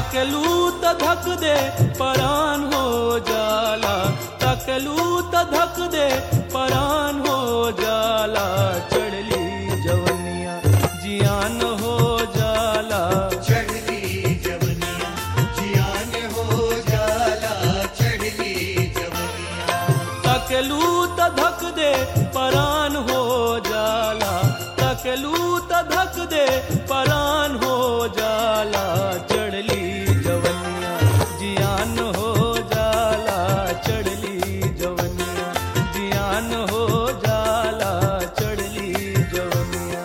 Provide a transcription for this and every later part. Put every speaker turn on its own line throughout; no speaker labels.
तकलू त धक दे परान हो जाला, तकलू त धक दे परान हो जाला, चढ़ली जवनिया जियान हो जाला,
चढ़ली जवनिया जियान हो जाला, चढ़ली जवनिया।
तकलू त धक दे परान हो जाला, तकलू त धक दे परान हो जाला, चढ़ली जवनिया जियान हो जाला, चढ़ली जवनिया जियान हो जाला, चढ़ली जवनिया।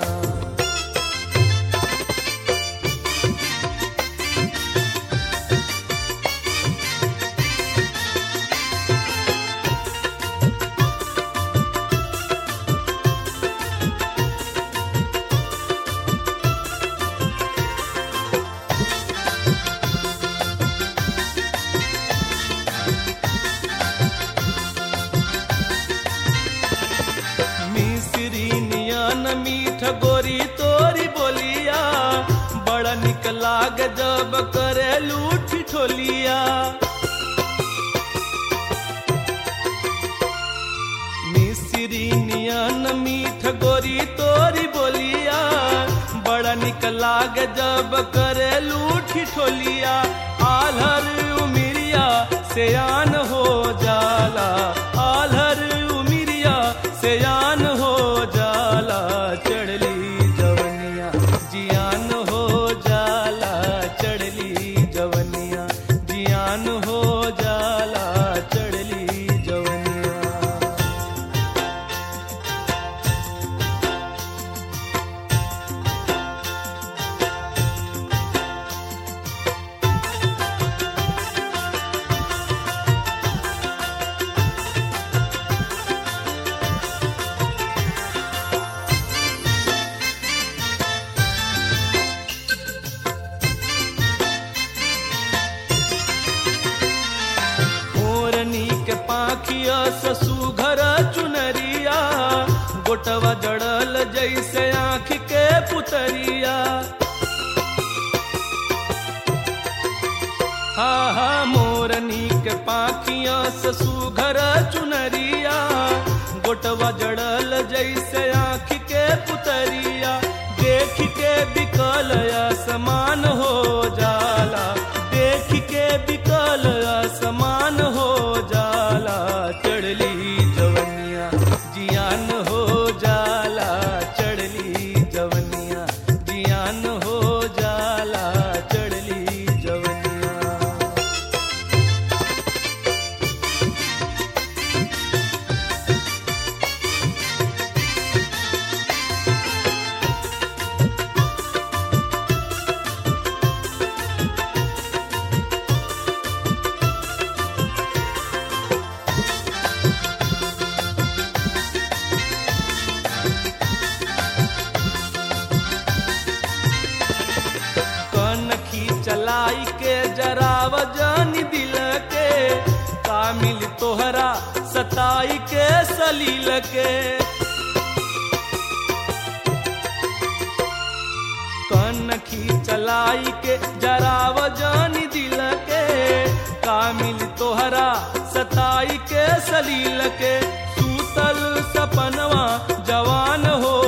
मीठ गोरी तोरी बोलिया, बड़ा निक लाग जब करे लूठी ठोलिया। मिसरी नियन मीठ गोरी तोरी बोलिया, बड़ा निक लाग जब करे लूठी ठोलिया। आल्हर उमिरिया सयान हो जाला, आल्हर उमिरिया सयान हो जाला, चढ़ली जवनिया जियान हो जाला, चढ़ली जवनिया जियान हो जाला, चढ़ली जवनिया। पाखिया ससु घर चुनरिया, गोटवा जड़ल जैसे आँख के पुतरिया। हा हा मोरनी के पाखिया ससु घर चुनरिया, गोटवा जड़ल जैसे आँख के पुतरिया। देख के बिकल असमान हो जाला, देख के बिकल असमान हो जाला, चढ़ली जवनिया जियान हो जाला, चढ़ली जवनिया जियान हो जाला, चढ़ली जवनिया। चलाई के जराव जानी दिल के, कामिल तोहरा सताई के सलील के। कनखी चलाई के जराव जानी दिल के, कामिल तोहरा सताई के सलील के। सूतल सपनवा जवान हो